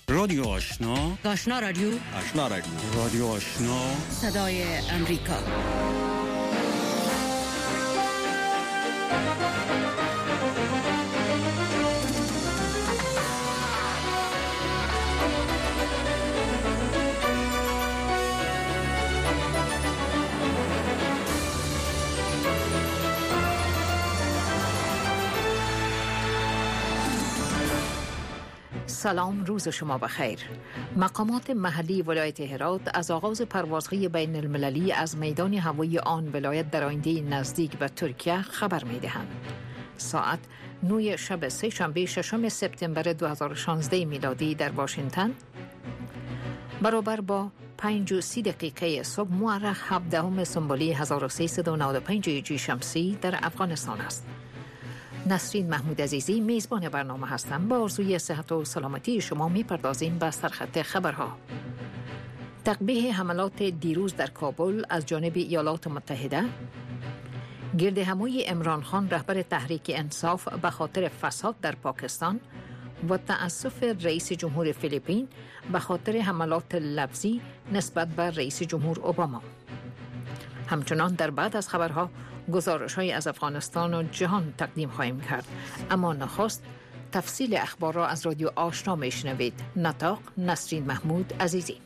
رادیو آشنا، آشنا رادیو، آشنا رادیو، رادیو آشنا، صدای امریکا. سلام، روز شما بخیر. مقامات محلی ولایت هرات از آغاز پروازهای بین المللی از میدان هوایی آن ولایت در آینده نزدیک به ترکیه خبر می دهند. ساعت 9 شب سه شنبه 6 سپتامبر 2016 میلادی در واشنگتن برابر با 5:30 صبح مورخ 17 سنبولی 1395 هجری شمسی در افغانستان است. نسرین محمود عزیزی میزبان برنامه هستم. با آرزوی صحت و سلامتی شما میپردازیم به سرخط خبرها. تقبیح حملات دیروز در کابل از جانب ایالات متحده، گرد همایی عمران خان رهبر تحریک انصاف به خاطر فساد در پاکستان و تأسف رئیس جمهور فیلیپین به خاطر حملات لفظی نسبت به رئیس جمهور اوباما. همچنان در بعد از خبرها گزارش‌های از افغانستان و جهان تقدیم خواهیم کرد، اما نخست تفصیل اخبار را از رادیو آشنا میشنوید. نطاق نسرین محمود عزیزی.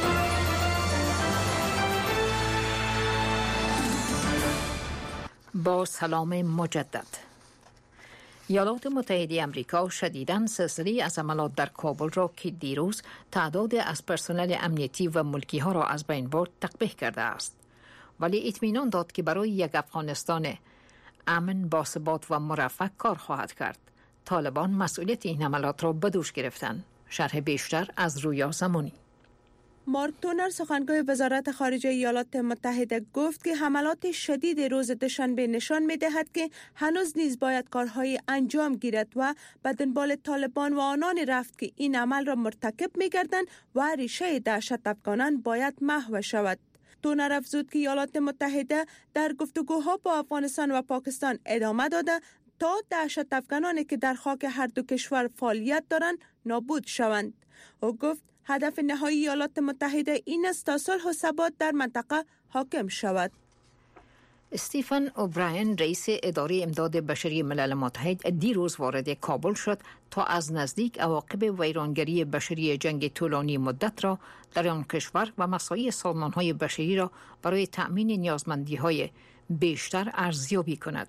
با سلام مجدد. ایالات متحده آمریکا شدیداً سلسله از حملات در کابل را که دیروز تعداد از پرسنل امنیتی و ملکی ها را از بین برد تقبیح کرده است، ولی اطمینان داد که برای یک افغانستان امن، باثبات و مرفه کار خواهد کرد. طالبان مسئولیت این حملات را به دوش گرفتند. شرح بیشتر از رویا زمانی. مارک تونر سخنگوی وزارت خارجه ایالات متحده گفت که حملات شدید روز دوشنبه نشان می‌دهد که هنوز نیز باید کارهای انجام گیرد و به دنبال طالبان و آنان رفت که این عمل را مرتکب می‌گردند و ریشه دهشت افغانان باید محو شود. تونر افزود که ایالات متحده در گفتگوها با افغانستان و پاکستان ادامه داده تا دهشت افغانانی که در خاک هر دو کشور فعالیت دارند نابود شوند. او گفت هدف نهایی ایالات متحده این است تا صلح و ثبات در منطقه حاکم شود. استیفن اوبراین رئیس اداره امداد بشری ملل متحد دیروز وارد کابل شد تا از نزدیک عواقب ویرانگری بشری جنگ طولانی مدت را در آن کشور و مساعی سازمان‌های بشری را برای تأمین نیازمندی‌های بیشتر ارزیابی کند.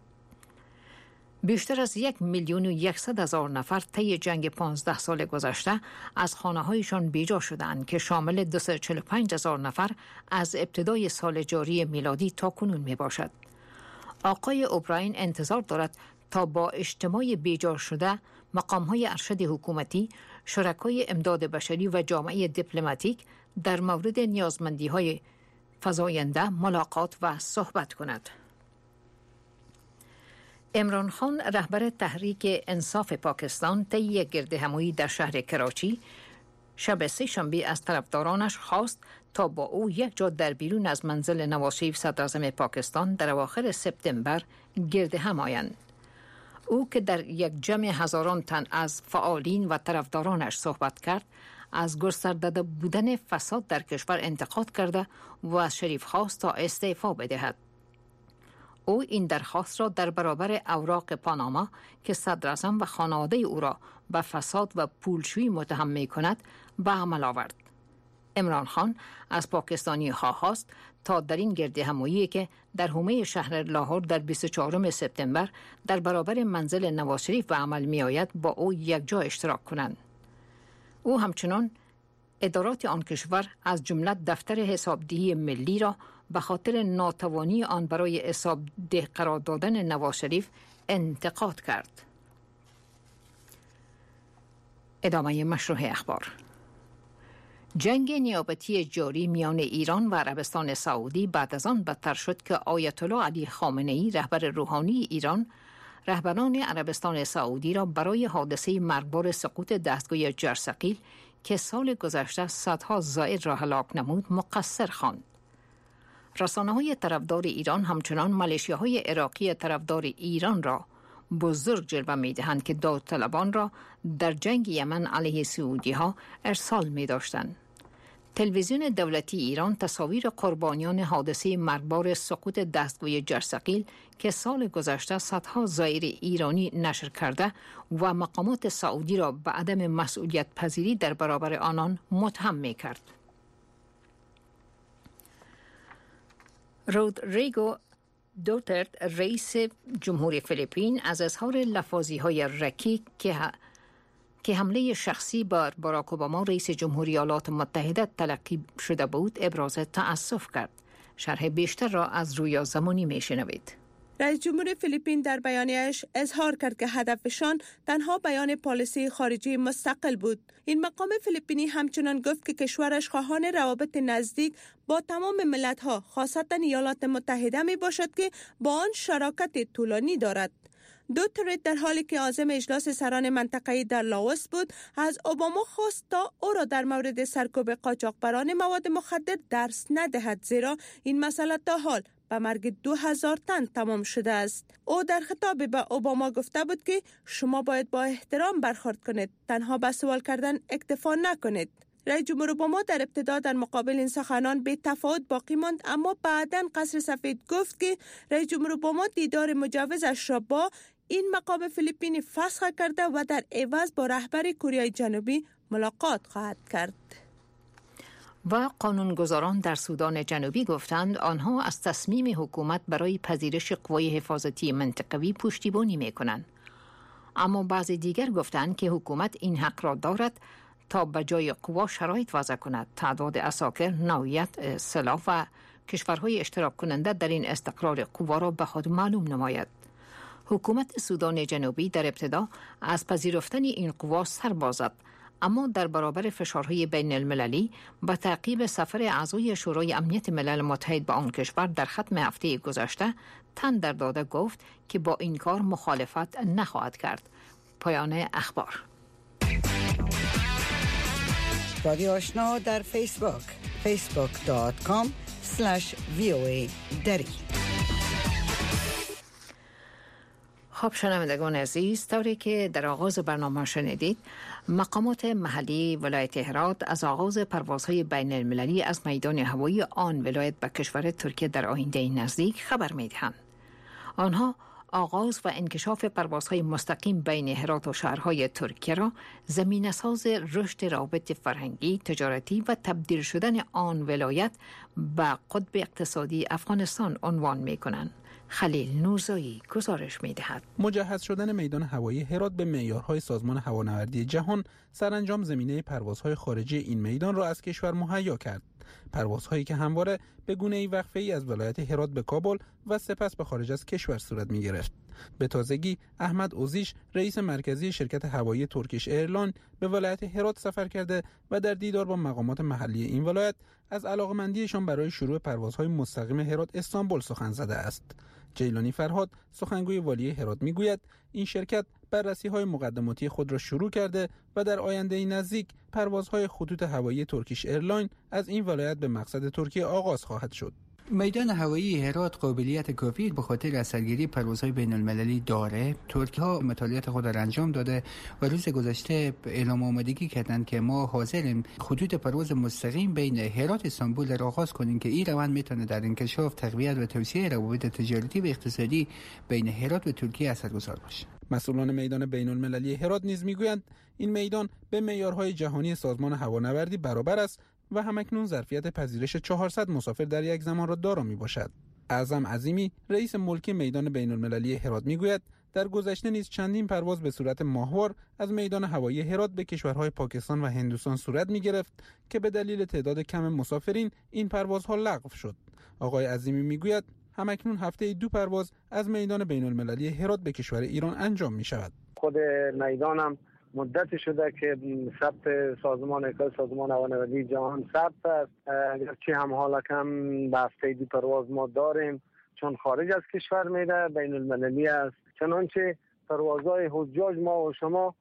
بیشتر از 1,100,000 نفر طی جنگ 15 سال گذشته از خانه‌هایشان بیجا شدند که شامل 245,000 نفر از ابتدای سال جاری میلادی تا کنون می باشد. آقای اوبراین انتظار دارد تا با اجتماع بیجا شده مقام‌های ارشد حکومتی، شرکای امداد بشری و جامعه دیپلماتیک در مورد نیازمندی‌های فزاینده ملاقات و صحبت کند. عمران خان رهبر تحریک انصاف پاکستان طی یک گرد همایی در شهر کراچی شب سه شنبه از طرفدارانش خواست تا با او یک جا در بیرون از منزل نواز شریف صدراعظم پاکستان در اواخر سپتامبر گرد هم آیند. او که در یک جمع هزاران تن از فعالین و طرفدارانش صحبت کرد، از گسترده بودن فساد در کشور انتقاد کرده و از شریف خواست تا استعفا بدهد. او این درخواست را در برابر اوراق پاناما که صدراعظم و خانواده او را به فساد و پولشویی متهم می کند به عمل آورد. عمران خان از پاکستانی خواست تا در این گرد همایی که در حومه شهر لاهور در 24 سپتامبر در برابر منزل نواز شریف به عمل می آید با او یک جا اشتراک کنند. او همچنان ادارات آن کشور از جمله دفتر حسابدهی ملی را به خاطر ناتوانی آن برای حسابده قرار دادن نواز شریف انتقاد کرد. ادامه مشروع اخبار. جنگ نیابتی جاری میان ایران و عربستان سعودی بعد از آن بدتر شد که آیت الله علی خامنه‌ای رهبر روحانی ایران رهبران عربستان سعودی را برای حادثه مرگبار سقوط دستگاه جرثقیل که سال گذشته صدها زائر را هلاک نمود مقصر خواند. رسانه‌های طرفدار ایران همچنان ملیشیاهای عراقی طرفدار ایران را بزرگ جلوه می دهند که داوطلبان را در جنگ یمن علیه سعودی ها ارسال می داشتند. تلویزیون دولتی ایران تصاویر قربانیان حادثه مرگبار سقوط دستگاه جرثقیل که سال گذشته صدها زائر ایرانی نشر کرده و مقامات سعودی را به عدم مسئولیت پذیری در برابر آنان متهم می کرد. رودریگو دوترت رئیس جمهوری فیلیپین از اظهار لفاظی‌های رکیک که حمله شخصی بر باراک اوباما رئیس جمهوری ایالات متحده تلقی شده بود ابراز تأسف کرد. شرح بیشتر را از رویا زمانی میشنوید. رئیس جمهور فیلیپین در بیانیه‌اش اظهار کرد که هدفشان تنها بیان پالیسی خارجی مستقل بود. این مقام فیلیپینی همچنان گفت که کشورش خواهان روابط نزدیک با تمام ملت‌ها خاصتا ایالات متحده می باشد که با آن شراکت طولانی دارد. دوترت در حالی که عازم اجلاس سران منطقه‌ای در لاوس بود از اوباما خواست تا او را در مورد سرکوب قاچاقبران مواد مخدر درس ندهد، زیرا این مسئله تا حال به مرگ 2000 تن تمام شده است. او در خطاب به اوباما گفته بود که شما باید با احترام برخورد کنید، تنها به سوال کردن اکتفا نکنید. رئیس جمهور اوباما در ابتدا در مقابل این سخنان به تفاوت باقی ماند، اما بعداً قصر سفید گفت که رئیس جمهور اوباما دیدار مجوزش را با این مقام فیلیپینی فسخ کرده و در عوض با رهبر کره جنوبی ملاقات خواهد کرد. و قانونگذاران در سودان جنوبی گفتند آنها از تصمیم حکومت برای پذیرش قوای حفاظتی منطقوی پشتیبانی می‌کنند. اما بعضی دیگر گفتند که حکومت این حق را دارد تا به جای قوا شرایط وضع کند. تعداد عساکر، نوعیت سلاح و کشورهای اشتراک کننده در این استقرار قوا را به خود معلوم نماید. حکومت سودان جنوبی در ابتدا از پذیرفتن این قوا سر باز زد، اما در برابر فشارهای بین المللی به تعقیب سفر اعضای شورای امنیت ملل متحد به آن کشور در ختم هفته گذشته تن در داده گفت که با این کار مخالفت نخواهد کرد. پایان اخبار. رادیو آشنا در فیسبوک facebook.com/voa دری. خب شنوندگان عزیز، طوری که در آغاز برنامه شنیدید، مقامات محلی ولایت هرات از آغاز پروازهای بین المللی از میدان هوایی آن ولایت به کشور ترکیه در آینده نزدیک خبر می‌دهند. آنها آغاز و انکشاف پروازهای مستقیم بین هرات و شهرهای ترکیه را زمینه‌ساز رشد روابط فرهنگی، تجارتی و تبدیل شدن آن ولایت به قطب اقتصادی افغانستان عنوان می‌کنند. خلیل نورزایی گزارش می‌دهد. مجهز شدن میدان هوایی هرات به معیارهای سازمان هوانوردی جهان سرانجام زمینه پروازهای خارجی این میدان را از کشور مهیا کرد. پروازهایی که همواره به گونه‌ای وقفه‌ای از ولایت هرات به کابل و سپس به خارج از کشور صورت می‌گرفت. به تازگی احمد اوزیش رئیس مرکزی شرکت هوایی ترکیش ایرلاین به ولایت هرات سفر کرده و در دیدار با مقامات محلی این ولایت از علاقمندیشان برای شروع پروازهای مستقیم هرات استانبول سخن زده است. جیلانی فرهاد سخنگوی والی هرات میگوید این شرکت بررسی‌های مقدماتی خود را شروع کرده و در آینده نزدیک پروازهای خطوط هوایی ترکیش ایرلاین از این ولایت به مقصد ترکیه آغاز خواهد شد. میدان هوایی هرات قابلیت کافی به خاطر از سرگیری پروازهای بین المللی داره. ترکیه ها مطالعات خود را انجام داده و روز گذشته اعلام آمادگی کردند که ما حاضریم خطوط پرواز مستقیم بین هرات استانبول را آغاز کنیم که این روند میتونه در انکشاف، تقویت و توسعه روابط تجارتی و اقتصادی بین هرات و ترکیه اثرگذار باشه. مسئولان میدان بین المللی هرات نیز میگویند این میدان به معیارهای جهانی سازمان هوانوردی برابر است و همکنون ظرفیت پذیرش 400 مسافر در یک زمان را دارا میباشد. اعظم عظیمی رئیس ملکی میدان بین المللی هرات میگوید در گذشته نیز چندین پرواز به صورت ماهوار از میدان هوایی هرات به کشورهای پاکستان و هندوستان صورت میگرفت که به دلیل تعداد کم مسافرین این پروازها لغو شد. آقای عظیمی میگوید همکنون هفته 2 پرواز از میدان بین المللی هرات به کشور ایران انجام می شود. خود میدانم مدت شده که ثبت سازمان هوانوردی جهان ثبت است، اگرچه هم حالا کم به هفته 2 پرواز ما داریم چون خارج از کشور میره، بین المللی است. چنانچه پروازهای حجاج ما و شما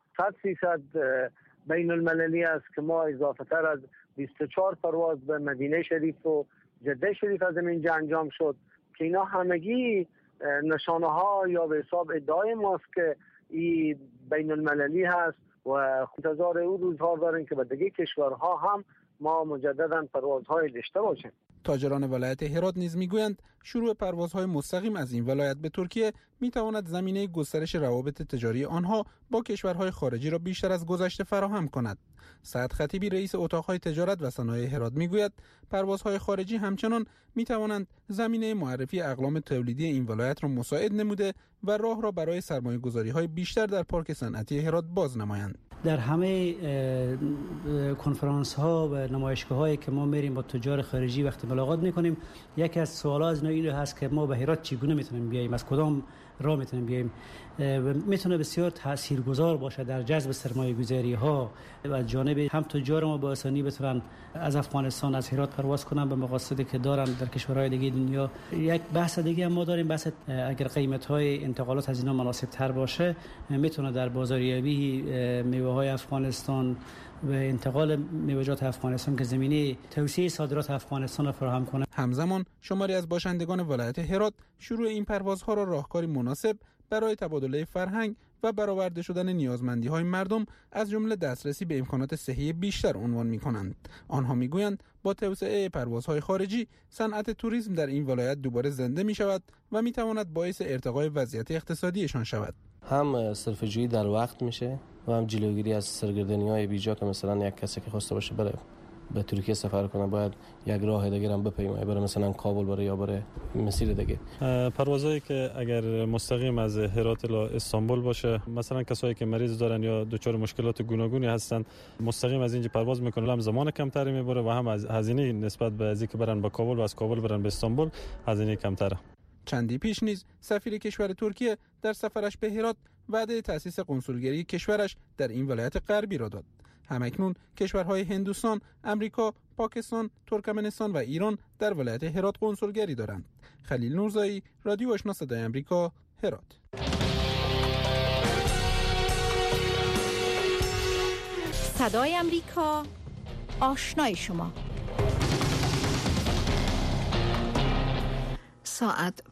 100% بین المللی است که ما اضافه تر از 24 پرواز به مدینه شریف و جده شریف از اینجا انجام شد که اینا همگی نشانه ها یا به حساب ادعای ماست که این بین المللی هست و انتظار او روزها داریم که به دیگه کشورها هم ما مجددا پروازهای داشته باشیم. تاجران ولایت هرات نیز میگویند شروع پروازهای مستقیم از این ولایت به ترکیه میتواند زمینه گسترش روابط تجاری آنها با کشورهای خارجی را بیشتر از گذشته فراهم کند. سعد خطیبی رئیس اتاقهای تجارت و صنایع هرات میگوید پروازهای خارجی همچنان میتوانند زمینه معرفی اقلام تولیدی این ولایت را مساعد نموده و راه را برای سرمایه‌گذاری‌های بیشتر در پارک صنعتی هرات باز نمایند. در همه کنفرانس ها و نمایشگاه هایی که ما میریم با تجار خارجی وقتی ملاقات میکنیم، یکی از سوالات از نوعی هست که ما به هرات چگونه میتونیم بیاییم، از کدام راه میتونیم بیاییم. میتونه بسیار تاثیرگذار باشه در جذب سرمایه گذاری ها و از جانب هم تجار ما با آسانی بتونن از افغانستان از هرات پرواز کنن به مقاصدی که دارن در کشورهای دیگه دنیا. یک بحث دیگه هم ما داریم، بحث اگر قیمت های انتقالات از اینا مناسب تر باشه میتونه در بازاریابی میوه های افغانستان و انتقال میوه‌جات افغانستان که زمینه توسعه صادرات افغانستان را فراهم کنه. همزمان شماری از باشندگان ولایت هرات شروع این پروازها را راهکاری مناسب برای تبادله فرهنگ و برآورده شدن نیازمندی‌های مردم از جمله دسترسی به امکانات صحی بیشتر عنوان می‌کنند. آنها می‌گویند با توسعه پروازهای خارجی صنعت توریسم در این ولایت دوباره زنده می‌شود و می‌تواند باعث ارتقای وضعیت اقتصادیشان شود. هم صرفه‌جویی در وقت میشه و هم جلوگیری از سرگردانی‌های بیجا که مثلا یک کسی که خواسته باشه بره به ترکیه سفر کنه باید یک راه دیگه هم بپیمونه، بره مثلا کابل بره یا بره مسیر دیگه. پروازایی که اگر مستقیم از هرات الی استانبول باشه، مثلا کسایی که مریض دارن یا دچار مشکلات گوناگونی هستن مستقیم از اینجا پرواز میکنن، هم زمان کمتری میبره و هم از هزینه نسبت به از اینکه برن به کابل و از کابل برن به استانبول هزینه کمتره. چندی پیش نیز سفیر کشور ترکیه در سفرش به هرات وعده تأسیس قنسولگری کشورش در این ولایت غربی را داد. همکنون کشورهای هندوستان، امریکا، پاکستان، ترکمنستان و ایران در ولایت هرات قنسولگری دارند. خلیل نورزایی، رادیو آشنا صدای آمریکا، هرات. صدای آمریکا، آشنای شما. ساعت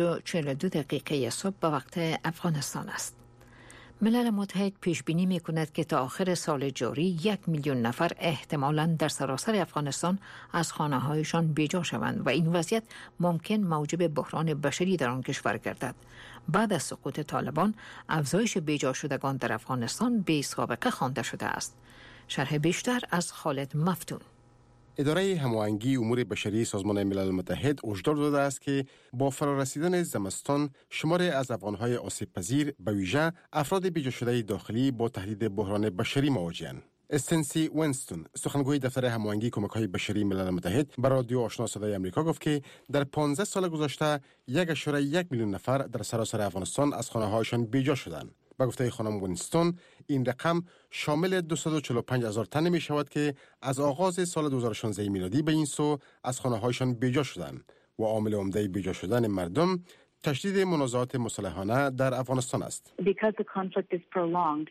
5:42 صبح به وقت افغانستان است. ملل متحد پیش بینی می کند که تا آخر سال جاری 1 میلیون نفر احتمالاً در سراسر افغانستان از خانه‌هایشان بیجا شوند و این وضعیت ممکن موجب بحران بشری در آن کشور گردد. بعد از سقوط طالبان، افزایش بیجا شدگان در افغانستان بی سابقه خوانده شده است. شرح بیشتر از خالد مفتون. اداره هماهنگی امور بشری سازمان ملل متحد هشدار داده است که با فرارسیدن زمستان شمار از افغان‌های آسیب‌پذیر به ویژه افراد بیجا شده داخلی با تهدید بحران بشری مواجه‌اند. استنسی وینستون سخنگوی دفتر هماهنگی کمک‌های بشری ملل متحد به رادیو آشنا صدای آمریکا گفت که در 15 سال گذشته 1.1 میلیون نفر در سراسر افغانستان از خانه‌هایشان بیجا شدند. با گفته خانم وینستون این رقم شامل 245,000 تن می شود که از آغاز سال 2016 میلادی به این سو از خانه‌هایشان بیجا شدند و عامل عمده بیجا شدن مردم تشدید منازعات مسلحانه در افغانستان است. Because the conflict is prolonged,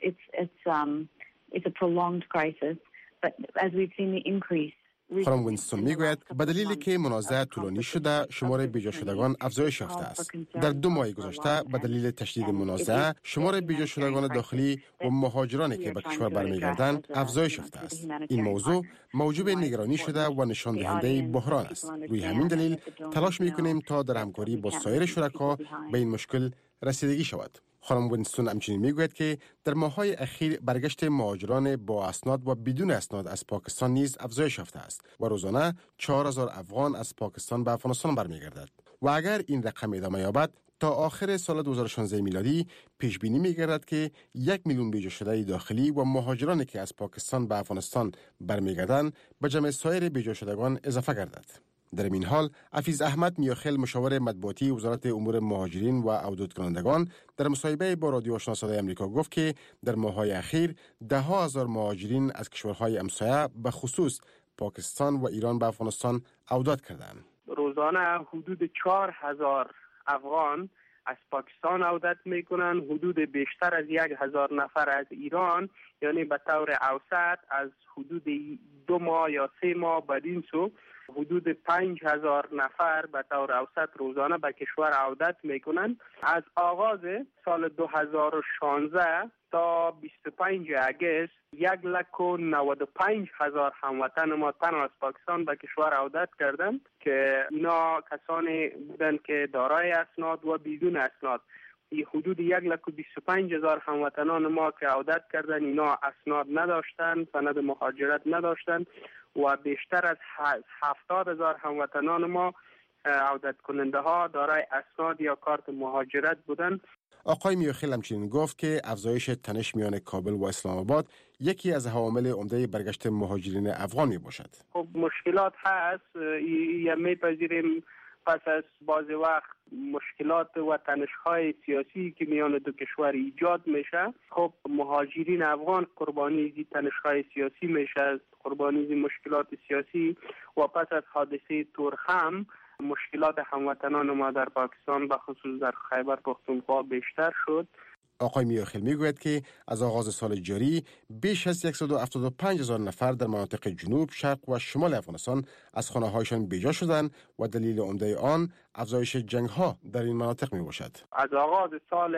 it's a prolonged crisis, but as we've seen the increase. خانم وینستون میگوید به دلیلی که منازعه طولانی شده شمار بیجا شدگان افزایش یافته است. در 2 ماه گذشته به دلیل تشدید منازعه شمار بیجا شدگان داخلی و مهاجرانی که به کشور برمیگردند افزایش یافته است. این موضوع موجب نگرانی شده و نشان دهنده بحران است. روی همین دلیل تلاش میکنیم تا در همکاری با سایر شرکا به این مشکل رسیدگی شود. خانم وینستون همچنین میگوید که در ماه‌های اخیر برگشت مهاجران با اسناد و بدون اسناد از پاکستان نیز افزایش یافته است و روزانه 4,000 افغان از پاکستان به افغانستان برمیگردد و اگر این رقم ادامه یابد تا آخر سال 2016 میلادی پیش بینی می‌گردد که 1 میلیون بیجا شده داخلی و مهاجرانی که از پاکستان به افغانستان برمیگردند به جمع سایر بیجا شدگان اضافه گردد. در این حال حفیظ احمد میاخیل مشاور مطبوعاتی وزارت امور مهاجرین و عودت کنندگان در مصاحبه با رادیو آشنا صدای آمریکا گفت که در ماه‌های اخیر 10,000 مهاجرین از کشورهای همسایه به خصوص پاکستان و ایران به افغانستان عودت کردند. روزانه حدود 4,000 افغان از پاکستان عودت میکنن، حدود بیشتر از 1,000 نفر از ایران، یعنی به طور اوسط از حدود 2 ماه یا 3 ماه بعد این سو حدود 5000 نفر به طور اوسط روزانه به کشور عودت میکنند. از آغاز سال 2016 تا 25 اگست 195,000 هموطن ما تنها از پاکستان به کشور عودت کردند که اینا کسانی بودند که دارای اسناد و بدون اسناد. حدود 125,000 هموطنان ما که عودت کردند اینا اسناد نداشتند، سند مهاجرت نداشتند و بیشتر از 70,000 هموطنان ما عودت کننده ها دارای اسناد یا کارت مهاجرت بودند. آقای میاخیل همچنین گفت که افزایش تنش میان کابل و اسلام آباد یکی از عوامل عمده برگشت مهاجرین افغان می باشد. خب مشکلات هست، میپذیریم پس از بعض وقت مشکلات و تنش‌های سیاسی که میان دو کشور ایجاد میشه. خب مهاجرین افغان قربانی این تنش‌های سیاسی میشه، قربانی این مشکلات سیاسی و پس از حادثه تورخم مشکلات هموطنان ما در پاکستان به خصوص در خیبر پختونخوا بیشتر شد. آقای میاخیل میگوید که از آغاز سال جاری بیش از 175,000 نفر در مناطق جنوب، شرق و شمال افغانستان از خانه‌هایشان بیجا شدند و دلیل عمده آن افزایش جنگ‌ها در این مناطق میباشد. از آغاز سال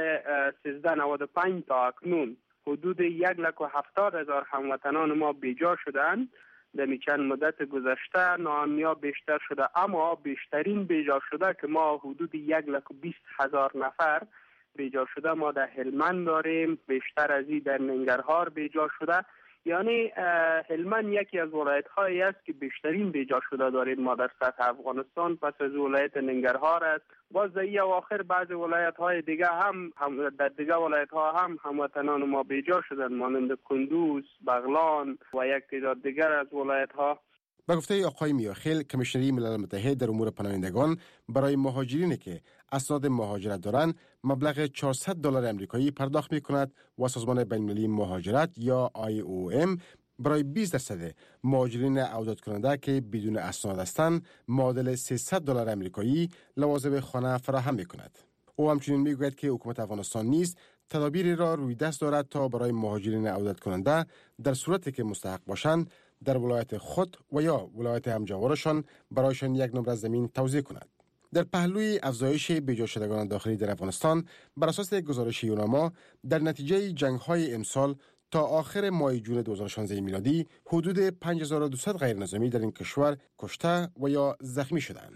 1395 تا اکنون حدود 170,000 هموطنان ما بیجا شدند. در چند مدت گذشته ناامنی‌ها بیشتر شده، اما بیشترین بیجا شده که ما حدود 120,000 نفر بیجا شده ما در هلمند داریم، بیشتر از این در ننگرهار بیجا شده. یعنی هلمند یکی از ولایت‌هایی است که بیشترین بیجا شده داریم ما در سطح افغانستان، پس از ولایت ننگرهار است. باز در این اواخر بعض ولایت‌های دیگه هم در دیگه ولایت‌ها هم هموطنان ما بیجا شدند، مانند کندوز، بغلان و یک تعداد دیگر از ولایت‌ها. به گفته آقای میاخیل، کمیشنری ملل متحد در امور پناهندگان برای مهاجرینی که اسناد مهاجرت دارند مبلغ $400 آمریکایی پرداخت می‌کند و سازمان بین‌المللی مهاجرت یا IOM برای 20% مهاجرین عودت کننده که بدون اسناد هستند معادل $300 آمریکایی لوازم خانه فراهم می‌کند. او همچنین میگوید که حکومت افغانستان نیز تدابیری را روی دست دارد تا برای مهاجرین عودت کننده در صورتی که مستحق باشند در ولایت خود و یا ولایت همجوارشان برایشان یک نمره زمین توزیع کند. در پهلوی افزایش بیجا شدگان داخلی در افغانستان، بر اساس گزارش یوناما در نتیجه جنگ‌های امسال تا آخر ماه جون 2016 میلادی حدود 5200 غیر نظامی در این کشور کشته و یا زخمی شدند.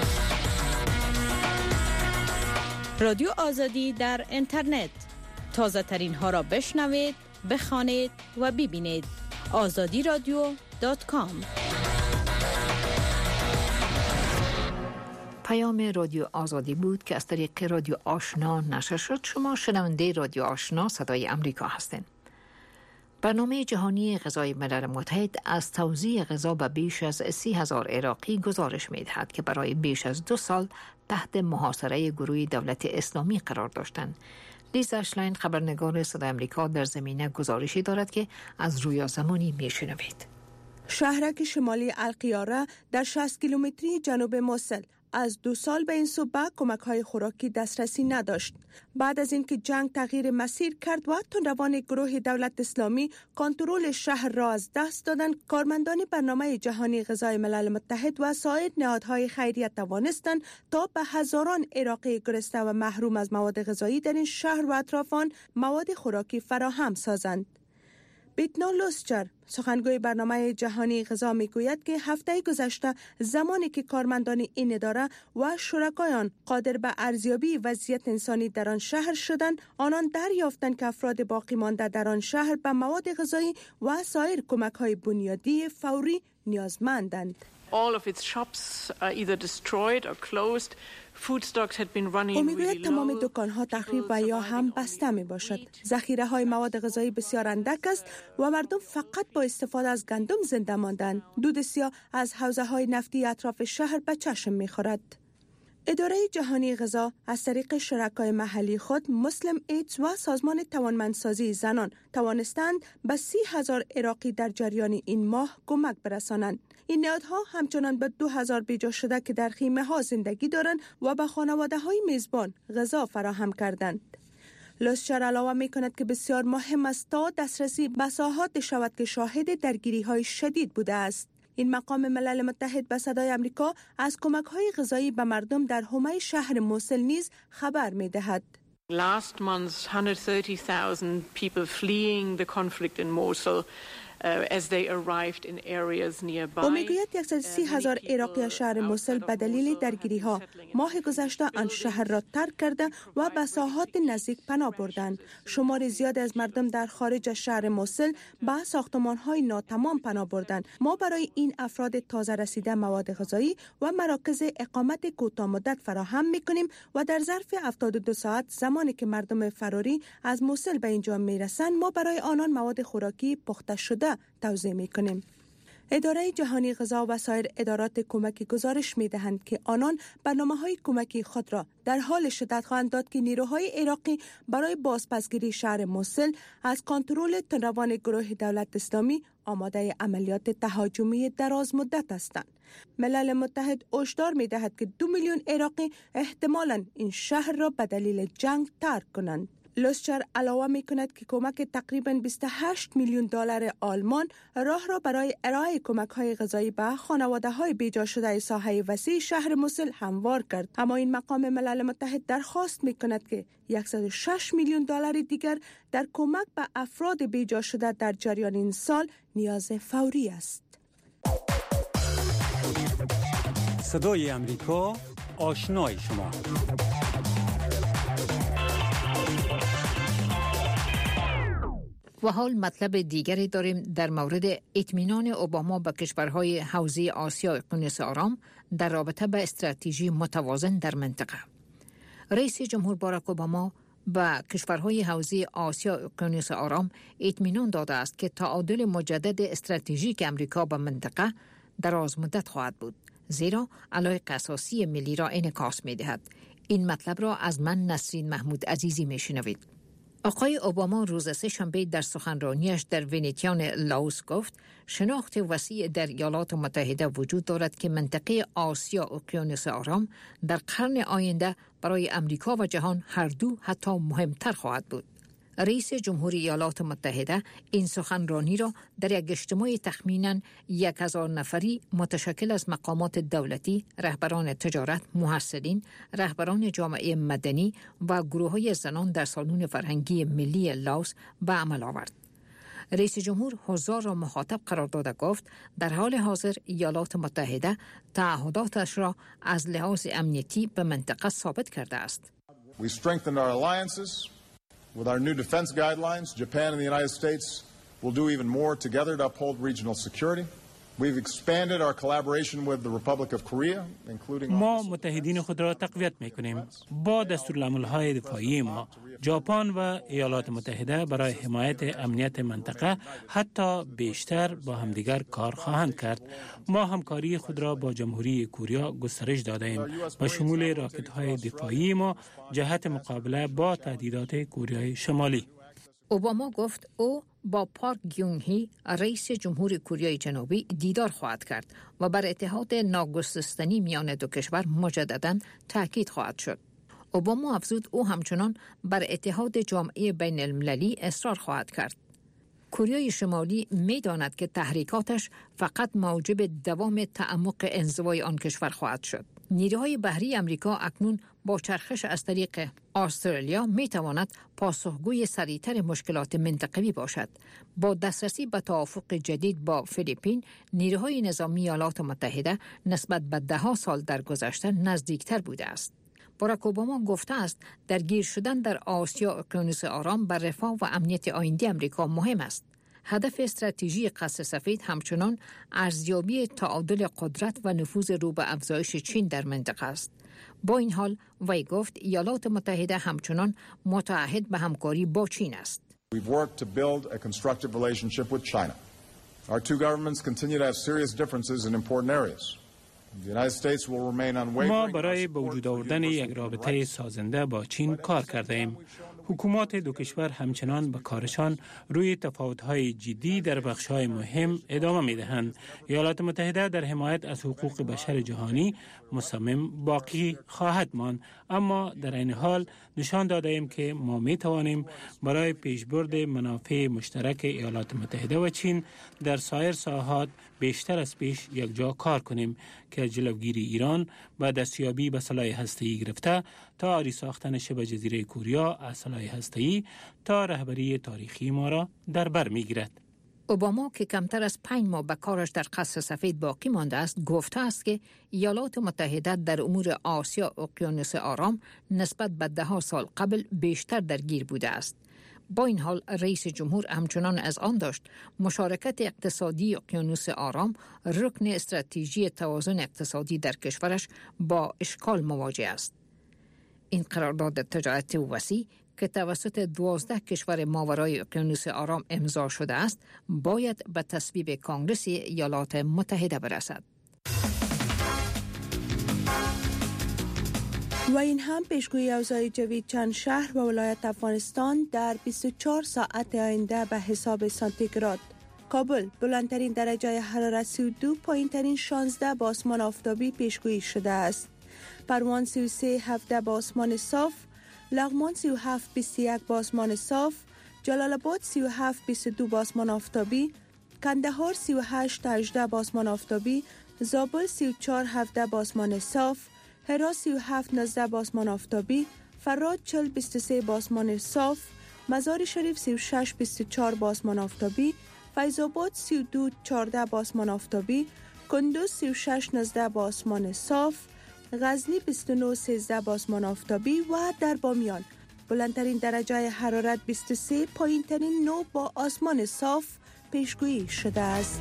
رادیو آزادی در اینترنت، تازه ترین ها را بشنوید، بخوانید و ببینید. azadiradio.com. پیام رادیو آزادی بود که از طریق رادیو آشنا نشر شد. شما شنونده رادیو آشنا صدای امریکا هستند. برنامه جهانی غذای ملل متحد از توزیع غذا به بیش از 30,000 عراقی گزارش می‌دهد که برای بیش از 2 سال تحت محاصره گروه دولت اسلامی قرار داشتند. لیزا اشلاین خبرنگار صدای امریکا در زمینه گزارشی دارد که از رویا زمانی می‌شنوید. شهرک شمالی القیاره در 60 کیلومتری جنوب موصل از 2 سال به این سو کمک‌های خوراکی دسترسی نداشت. بعد از اینکه جنگ تغییر مسیر کرد و تندروان گروه دولت اسلامی کنترل شهر را از دست دادند، کارمندان برنامه جهانی غذای ملل متحد و سایر نهادهای خیریه توانستند تا به هزاران عراقی گرسنه و محروم از مواد غذایی در این شهر و اطراف آن مواد خوراکی فراهم سازند. بیتنا لوسچر، سخنگوی برنامه جهانی غذا میگوید که هفته گذشته زمانی که کارمندان این اداره و شرکایان قادر به ارزیابی وضعیت انسانی در آن شهر شدند، آنان دریافتند که افراد باقی مانده در آن شهر به مواد غذایی و سایر کمک‌های بنیادی فوری نیازمندند. All of its shops are either destroyed or closed. Food stocks had been running او میگوید تمام دکان‌ها تخریب و یا هم بسته می باشد. ذخیره‌های مواد غذایی بسیار اندک است و مردم فقط با استفاده از گندم زنده ماندند. دود سیاه از حوزه‌های نفتی اطراف شهر به چشم می‌خورد. اداره جهانی غذا از طریق شرکای محلی خود مسلم ایدز و سازمان توانمندسازی زنان توانستند به 30,000 عراقی در جریان این ماه کمک برسانند. این نهادها همچنان به 2,000 بیجا شده که در خیمه ها زندگی دارند و به خانواده های میزبان غذا فراهم کردند. لوسچر علاوه می کند که بسیار مهم است تا دسترسی به ساحات شود که شاهد درگیری های شدید بوده است. این مقام ملل متحد به صدای آمریکا از کمک‌های غذایی به مردم در حومه شهر موصل نیز خبر می‌دهد. Last month, 130,000 people fleeing the conflict in Mosul as they arrived in areas nearby. او میگوید 130,000 عراقی شهر موصل به دلیل درگیری‌ها ماه گذشته آن شهر را ترک کرده و به ساحات نزدیک پناه بردند. شمار زیاد از مردم در خارج شهر موصل به ساختمان‌های ناتمام پناه بردند. ما برای این افراد تازه رسیده مواد غذایی و مراکز اقامت کوتاه مدت فراهم می‌کنیم و در ظرف 72 ساعت زمانی که مردم فراری از موصل به اینجا میرسند ما برای آنان مواد خوراکی پخته شده توزیع می‌کنیم. اداره جهانی غذا و سایر ادارات کمکی گزارش می‌دهند که آنان برنامه‌های کمکی خود را در حال شدت خواهند داد که نیروهای عراقی برای بازپسگیری شهر موصل از کنترل تندروان گروه دولت اسلامی آماده عملیات تهاجمی دراز مدت هستند. ملل متحد هشدار می‌دهد که 2 میلیون عراقی احتمالاً این شهر را به دلیل جنگ ترک کنند. لوسچر علاوه می کند که کمک تقریباً 28 میلیون دلار آلمان راه را برای ارائه کمک‌های غذایی به خانواده‌های بیجا شده ساحه وسیع شهر موصل هموار کرد. اما این مقام ملل متحد درخواست می کند که 106 میلیون دلار دیگر در کمک به افراد بیجا شده در جریان این سال نیاز فوری است. صدای آمریکا، آشنای شما. و حال مطلب دیگری داریم در مورد اطمینان اوباما به کشورهای حوزه آسیا اقیانوس آرام در رابطه با استراتژی متوازن در منطقه. رئیس جمهور باراک اوباما به کشورهای حوزه آسیا اقیانوس آرام اطمینان داده است که تعادل مجدد استراتژیک امریکا به منطقه دراز مدت خواهد بود، زیرا علایق اساسی ملی را انعکاس می‌دهد. این مطلب را از من نسرین محمود عزیزی می‌شنوید. آقای اوباما روز سه‌شنبه در سخنرانیش در ونیتیان لاوس گفت شناخت وسیع در ایالات متحده وجود دارد که منطقه آسیا اقیانوس آرام در قرن آینده برای امریکا و جهان هر دو حتی مهمتر خواهد بود. رئیس جمهوری ایالات متحده این سخنرانی را در یک اجتماع تخمیناً 1000 نفری متشکل از مقامات دولتی، رهبران تجارت، محصلین، رهبران جامعه مدنی و گروه‌های زنان در سالن فرهنگی ملی لاوس به عمل آورد. رئیس جمهور حضار را مخاطب قرار داده گفت در حال حاضر ایالات متحده تعهداتش را از لحاظ امنیتی به منطقه ثابت کرده است. We strengthened our alliances. With our new defense guidelines, Japan and the United States will do even more together to uphold regional security. We've expanded our collaboration with the Republic of Korea, including ما متحدین خود را تقویت می‌کنیم. با دستورالعمل‌های دفاعی ما، ژاپن و ایالات متحده برای حمایت امنیت منطقه حتی بیشتر با همدیگر کار خواهند کرد. ما همکاری خود را با جمهوری کره گسترش داده‌ایم و شمول راکت‌های دفاعی ما جهت مقابله با تهدیدات کره شمالی. اوباما گفت او با پارک گیون هی رئیس جمهور کره جنوبی دیدار خواهد کرد و بر اتحاد ناگسستنی میان دو کشور مجدداً تاکید خواهد شد. اوباما افزود او همچنان بر اتحاد جامعه بین المللی اصرار خواهد کرد. کره شمالی می‌داند که تحریکاتش فقط موجب دوام تعمق انزوای آن کشور خواهد شد. نیروهای بحری امریکا اکنون با چرخش از طریق استرالیا می‌تواند پاسخگوی سریعتر مشکلات منطقوی باشد. با دسترسی به توافق جدید با فیلیپین، نیروهای نظامی ایالات متحده نسبت به 10 سال در گذشته نزدیکتر بوده است. باراک اوباما گفته است درگیر شدن در آسیا اقیانوس آرام بر رفاه و امنیت آینده امریکا مهم است. هدف استراتژی قصر سفید همچنان ارزیابی تعادل قدرت و نفوذ رو به افزایش چین در منطقه است. با این حال وی گفت ایالات متحده همچنان متعهد به همکاری با چین است. We've worked to build a constructive relationship with China. Our two governments continue to have serious differences in important areas. ما برای به وجود آوردن یک رابطه سازنده با چین کار کرده ایم. حکومات دو کشور همچنان به کارشان روی تفاوت‌های جدی در بخش‌های مهم ادامه می‌دهند. ایالات متحده در حمایت از حقوق بشر جهانی مصمم باقی خواهد ماند، اما در این حال نشان داده ایم که ما می‌توانیم برای پیشبرد منافع مشترک ایالات متحده و چین در سایر ساحات بیشتر از پیش یکجا کار کنیم که جلوگیری ایران و دستیابی به سلاح هسته‌ای گرفته تا آری ساختن شبه جزیره کوریا از سلاح هسته‌ای تا رهبری تاریخی ما را در بر می‌گیرد. اوباما که کمتر از 5 ماه به کارش در قصر سفید باقی مانده است، گفته است که ایالات متحده در امور آسیا اقیانوس آرام نسبت به 10 سال قبل بیشتر درگیر بوده است. با این حال رئیس جمهور همچنان از آن داشت مشارکت اقتصادی اقیانوس آرام رکن استراتژی توازن اقتصادی در کشورش با اشکال مواجه است. این قرارداد تجارتی وسیع که توسط 12 کشور ماورای اقیانوس آرام امضا شده است باید به تصویب کنگره ایالات متحده برسد. و این هم پیشگویی اوضاع جوی چند شهر و ولایت افغانستان در 24 ساعت آینده به حساب سانتیگراد. کابل بلندترین درجه حرارت 32، پایینترین 16 با آسمان آفتابی پیشگویی شده است. پروان 33-17 با آسمان صاف، لغمان 37-21 با آسمان صاف، جلال آباد 37-22 با آسمان آفتابی، کندهار 38-18 با آسمان آفتابی، زابل 34-17 با آسمان صاف، هرات 37-19 با آسمان آفتابی، فراد 40-23 با آسمان صاف، مزار شریف 36-24 با آسمان آفتابی، فیض آباد 32-14 با آسمان آفتابی، کندوز 36-19 با آسمان صاف، غزنی 29-13 با آسمان آفتابی و در بامیان بلندترین درجه حرارت 23، پایینترین 9 با آسمان صاف پیشگویی شده است.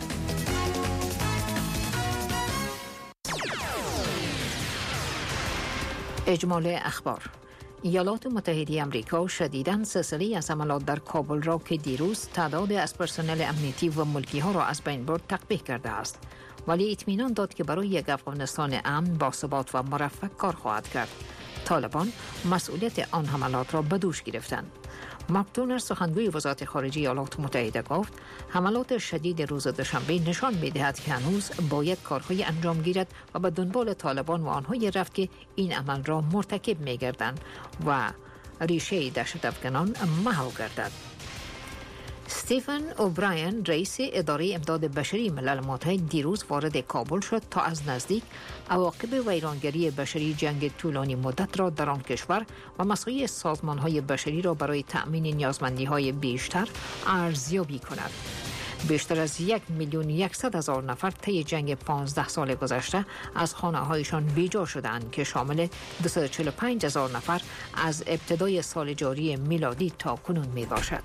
اجمال اخبار. ایالات متحده آمریکا شدیداً سلسله از حملات در کابل را که دیروز تعداد از پرسنل امنیتی و ملکی ها را از بین برد تقبیح کرده است، ولی اطمینان داد که برای یک افغانستان امن با ثبات و مرفه کار خواهد کرد. طالبان مسئولیت آن حملات را به دوش گرفتند. مارک تونر سخنگوی وزارت خارجه ایالات متحده گفت حملات شدید روز دوشنبه نشان می‌دهد که هنوز باید کارهای انجام گیرد و به دنبال طالبان و آنهای رفت که این عمل را مرتکب می‌گردند و ریشه دهشت افغانان محو گردد. استیفن اوبراین رئیس اداره امداد بشری ملل متحد دیروز وارد کابل شد تا از نزدیک عواقب ویرانگری بشری جنگ طولانی مدت را در آن کشور و مساعی سازمان‌های بشری را برای تأمین نیازمندی‌های بیشتر ارزیابی کند. بیشتر از 1,100,000 نفر طی جنگ 15 سال گذشته از خانه‌هایشان بیجا شدند که شامل 245,000 نفر از ابتدای سال جاری میلادی تا کنون میباشد.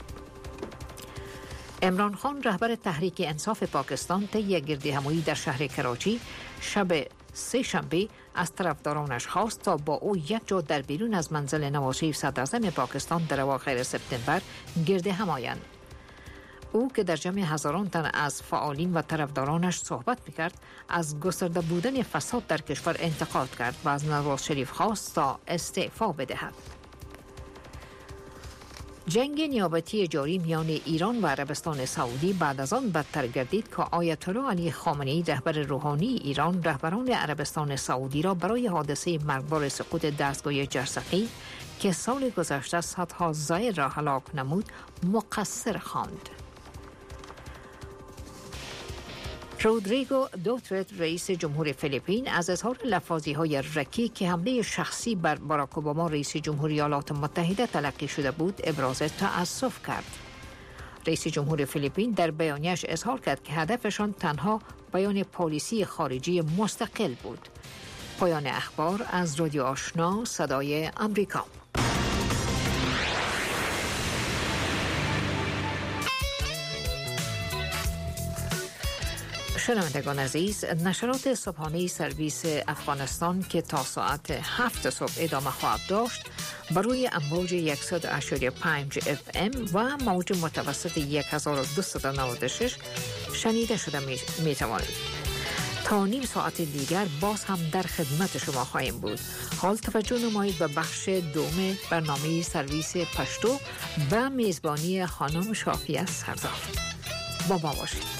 عمران خان رهبر تحریک انصاف پاکستان طی یک گردهمایی در شهر کراچی شب سه‌شنبه از طرفدارانش خواست تا با او یک جا در بیرون از منزل نواز شریف صدراعظم پاکستان در اواخر سپتامبر گردهم آیند. او که در جمع هزاران تن از فعالین و طرفدارانش صحبت می‌کرد، از گسترده بودن فساد در کشور انتقاد کرد و از نواز شریف خواست تا استعفا بدهد. جنگ نیابتی جاری میان ایران و عربستان سعودی بعد از آن بدتر گردید که آیت الله علی خامنه‌ای رهبر روحانی ایران رهبران عربستان سعودی را برای حادثه مرگبار سقوط دستگاه جرثقیل که سال گذشته صدها زائر را هلاک نمود مقصر خواند. رودریگو دوترت رئیس جمهور فیلیپین از اظهار لفاظی‌های رکی که حمله شخصی بر باراک اوباما رئیس جمهوری ایالات متحده تلقی شده بود ابراز تأسف کرد. رئیس جمهور فیلیپین در بیانیه‌اش اظهار کرد که هدفشان تنها بیان پالیسی خارجی مستقل بود. پایان اخبار از رادیو آشنا صدای آمریکا. شنوندگان عزیز، نشرات صبحانه سرویس افغانستان که تا ساعت 7 صبح ادامه خواهد داشت بر روی امواج 100.5 FM و موج متوسط 1296 شنیده شده می توانید. تا نیم ساعت دیگر باز هم در خدمت شما خواهیم بود. حال توجه نمایید به بخش دوم برنامه سرویس پشتو و میزبانی خانم شافیه سردار. با ما باشید.